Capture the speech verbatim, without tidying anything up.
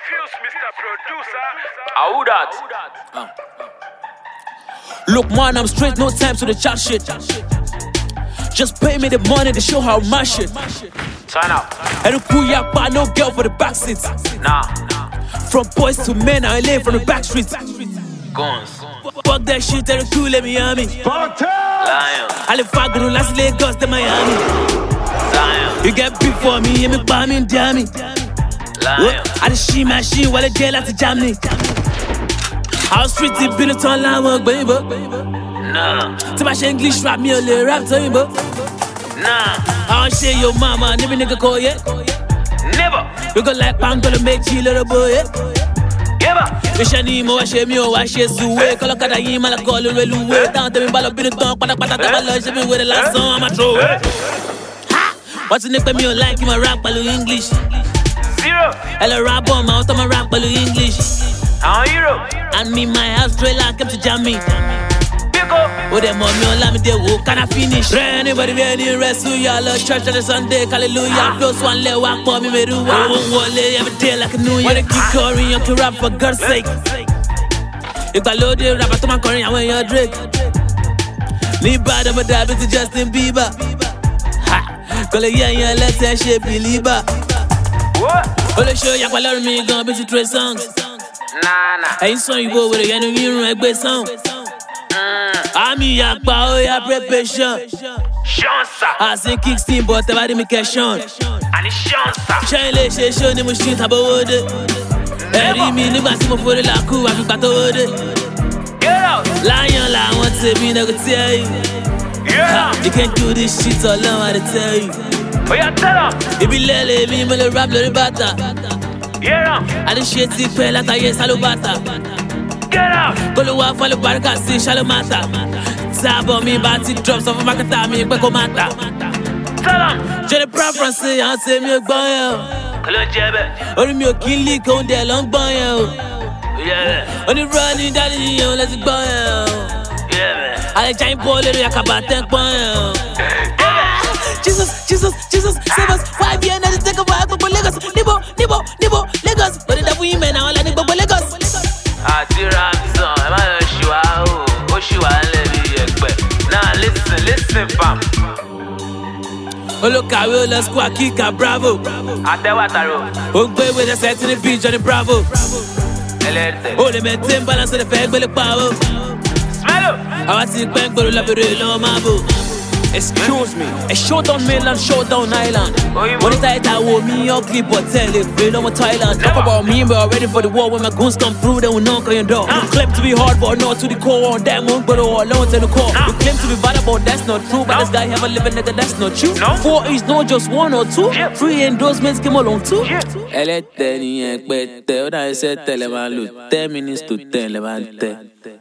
Excuse Mister Producer. How that? Uh. Look, man, I'm straight, no time to the chat shit. Just pay me the money to show how my shit. Turn up. And the cool yak, but no girl for the back seats. Nah. From boys to men, I lay from the back streets. Guns. Fuck that shit, and the cool let me on me. Lion. I live far good, last Lagos to Miami. Lion. You get beef for me, and me buy me and damn me. Lion. I just she machine while I get out to Germany. I was street deep in the town line work, baby. Nah. To my English rap, me a little rap to you, but Nah. I don't share your mama, never nigga call yet. Never. You go like bang, gonna make you little boy, yeah. Never. You share me, I share me, I share Zue. Call a kada yim, I call you, real way. Down to me, ball up in the tongue, pata pata, tapa lunch, me with the last song, I'm a throw it. What's the name for me, you like him, I rap, balu English. Zero. Hello, rap on my auto, my rap, balu English. I'm a hero. And me, my house, trailer, come to jam me. Pick up. Oh, them mommy, oh, let me do it, can I finish? Anybody, any rest, who y'all love church on the Sunday, hallelujah. Close one, let walk for me, me do one. One day, every day, like a new year. Wanna keep calling, you can rap for God's sake. If I load it, rap, I told my calling, I want your Drake. Need bad, I'm a dad, it's Justin Bieber. Ha! Call it, yeah, yeah, let's say shit, believer. What? Oh, let's show you, I love me, gonna be to three songs. Nah, nah. I ain't sorry, boy, with a enemy, you know, great song. I'm in your power, your preparation. Chance. I say kicksteam, but I didn't make Sean. And it's chance. Shine les chez Sean, et mon shit, about it. Every minute, I see my foot, la cool, I got to it. Get out. Lion, I want to be, I could tell you. Yeah. You can't do this shit all alone, I tell you. Oh, yeah, tell him. If you let me, I'm gonna rap, little butter. Yeah. I didn't shit, see, pay, like I yes, hello, butter. Get out. Go to war for the barca, see, shallow matter. Tab on me, but it drops off of my car, me, but go matter. Tell him. J'ai des preferences, I say me a boy. Hello, Jebbe. Only me a kill leak on the long boy. Yeah. Only running down the young, let's go. Yeah. I giant ball, little yak about ten points. Jesus, Jesus, Jesus, save us. Why be another take a walk, but Lagos, Nibo, Nibo, Nibo, Lagos. But the women are like Nibo, Lagos. I see Ramson, I'm a Oshua, Oshua, and now listen, listen, fam. Oh, look, I will, let's go, kick a bravo. I tell what I wrote. Oh, go with the set in the beach on the bravo. Oh, they made ten balance of the fag, but the power. Smell up. I want to see bank, but the labyrinth, no, my boo. Excuse me, a showdown mainland, showdown island. When it's tight, I want me ugly, but tell it, real on Thailand. Talk about me, but I'm ready for the war. When my goons come through, they will knock on your door. You claim to be hard, but not to the core. On that moon, but all alone to the core. You claim to be bad, but that's not true. But this guy have a living nigga, that's not you. Four is not just one or two. Three endorsements came along too. Elle est tenue, elle est tenue, elle est tenue, elle est tenue, elle est tenue, elle est tenue.